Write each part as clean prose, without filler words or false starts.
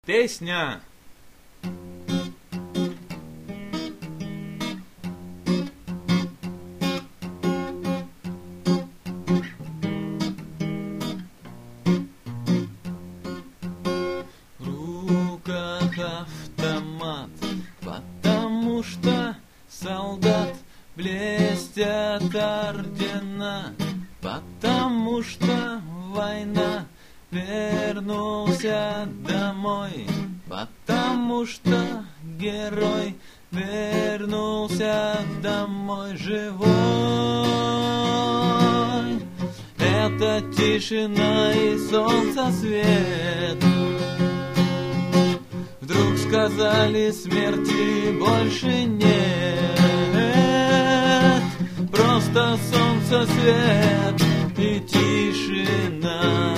Песня. В руках автомат, потому что солдат блестят ордена, потому что война. Вернулся домой, потому что герой вернулся домой живой. Это тишина и солнца свет. Вдруг сказали, смерти больше нет. Просто солнце свет и тишина.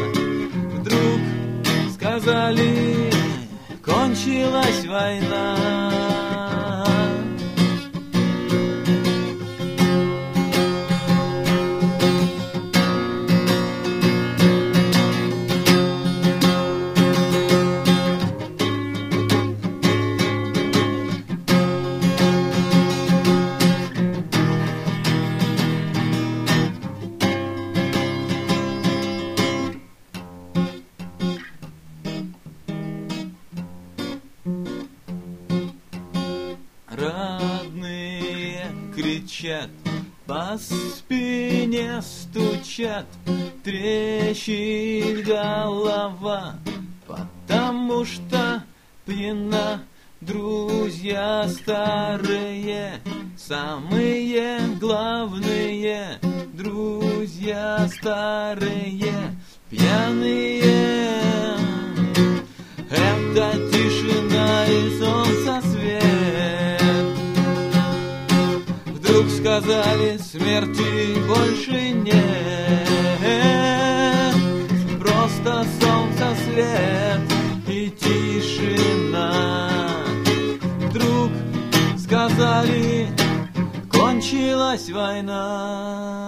Сказали, кончилась война. Родные кричат, по спине стучат, трещит голова, потому что пьяна. Друзья старые, самые главные, друзья старые, пьяные. Это тишина и солнца свет. Вдруг сказали, смерти больше нет. Просто солнце свет и тишина. Вдруг сказали, кончилась война.